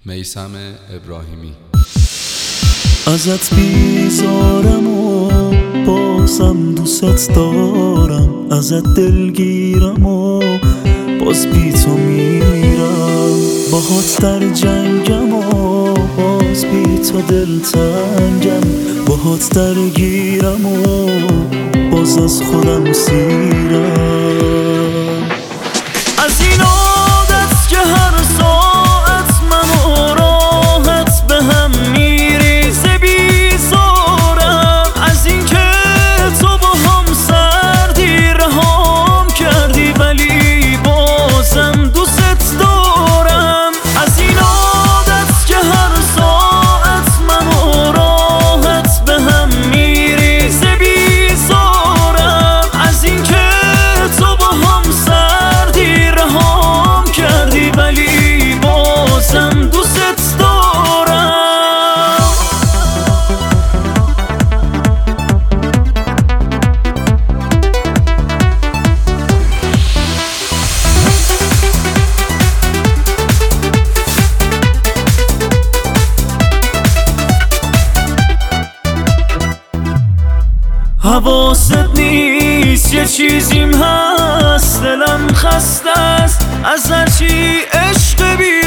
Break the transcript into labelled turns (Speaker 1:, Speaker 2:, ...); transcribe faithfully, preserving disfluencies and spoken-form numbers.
Speaker 1: میثم ابراهیمی.
Speaker 2: ازت بیزارم و بازم دوست دارم، ازت دلگیرم و باز بی تو میمیرم، باهات در جنگم و باز بی تو دلتنگم، باهات درگیرم و باز از خودم سیرم. از این عادت که هر ساعت منو راحت به هم میریزه بیزارم، از این که تو با هم سردی رهام کردی ولی بازم دوست دارم. از این عادت که هر ساعت منو راحت به هم میریزه بیزارم، از این که تو با هم سردی رهام کردی ولی بازم دوست دارم. حواست نیست یه چیزیم هست، دلم خسته است از هرچی عشق بی